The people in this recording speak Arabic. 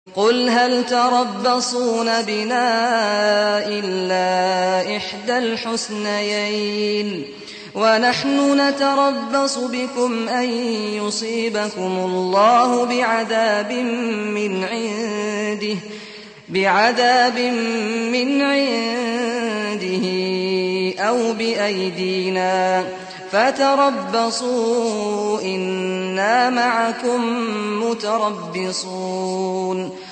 قُلْ هَلْ تَرَبَّصُونَ بِنَا إِلَّا إِحْدَى الْحُسْنَيَيْنِ ۖ وَنَحْنُ نَتَرَبَّصُ بِكُمْ أَن يُصِيبَكُمُ اللَّهُ بِعَذَابٍ مِّنْ عِندِهِ أَوْ بِأَيْدِينَا ۖ فَتَرَبَّصُوا إِنَّا مَعَكُم مُّتَرَبِّصُونَ